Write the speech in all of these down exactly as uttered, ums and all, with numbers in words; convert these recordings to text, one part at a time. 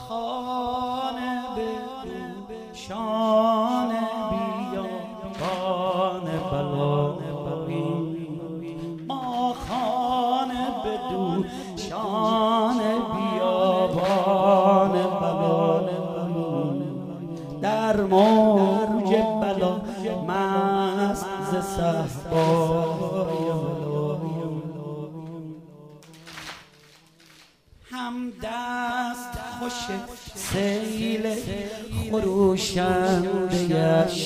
خانه بدو شان بیابان بلایی ما خانه بدو شان بیابان بلایی در موج بلا مست ز صحبای هم دست خوش سیل خروشنده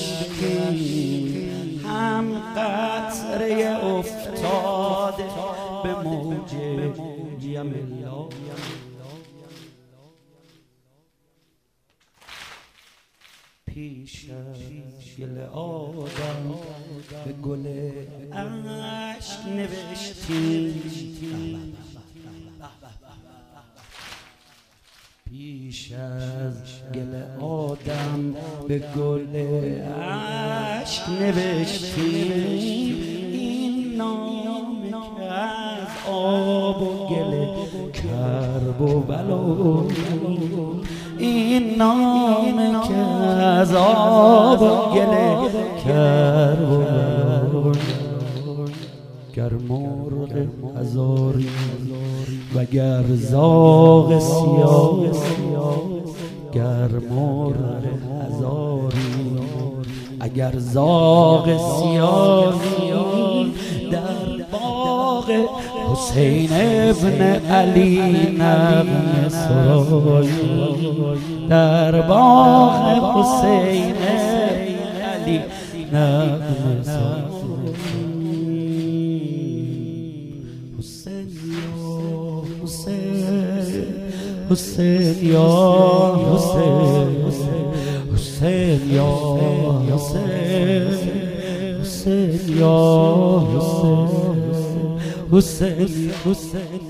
اشکی هم قطره افتاده به موج یملا پیش گل آدم به گل عشق نوشتی پیش از گل آدم به گل عشق نوشتی این نام که از آب و گل کرب و بلا این نام که از آب و گل کرب و بلا گر مرغ هزاری و گر زاغ سیاه گر مرغ هزاری اگر زاغ سیاهی در باغ حسین ابن علی نغمه سرایی در باغ حسین علی نغمه سرایی حسین یا حسین حسین یا حسین حسین یا حسین حسین حسین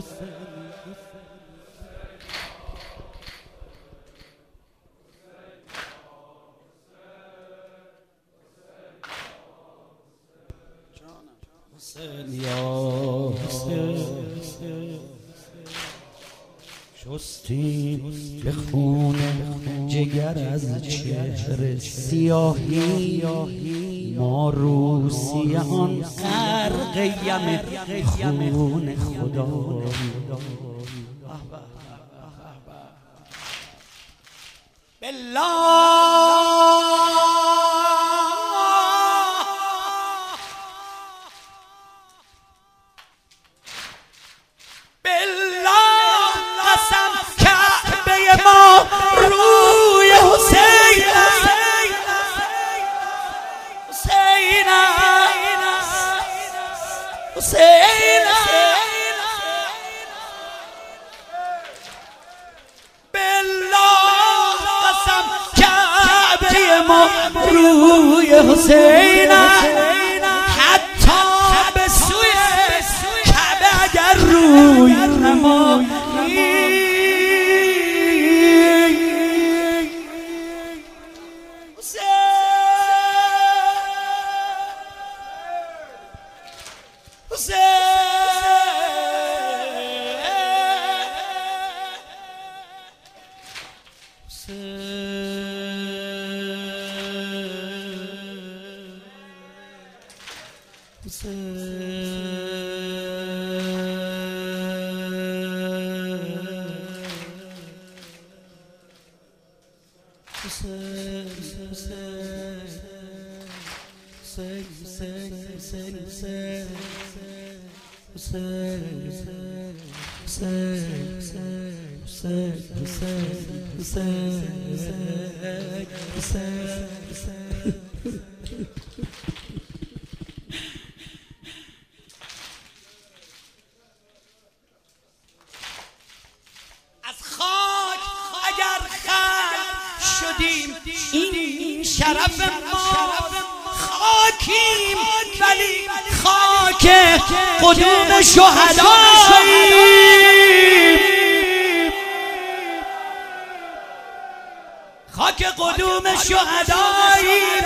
حسین یا حسین شستیم به خون جگر از چهره سیاهی ما روسیان غرق یم خون خدا بالله حسین بالله قسم کعبه ما روی حسین حتی به سوی کعبه اگر روی نمایی این شرف ما خاکیم ولی خاک قدوم شهداییم خاک قدوم شهداییم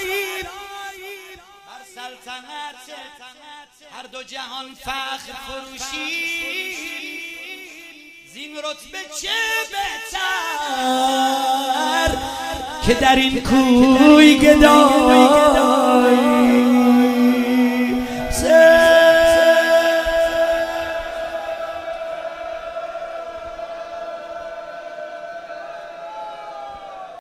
بر سلطنت هر دو جهان فخر فروشی زین این رتبه چه بهتر که در این کوی گدا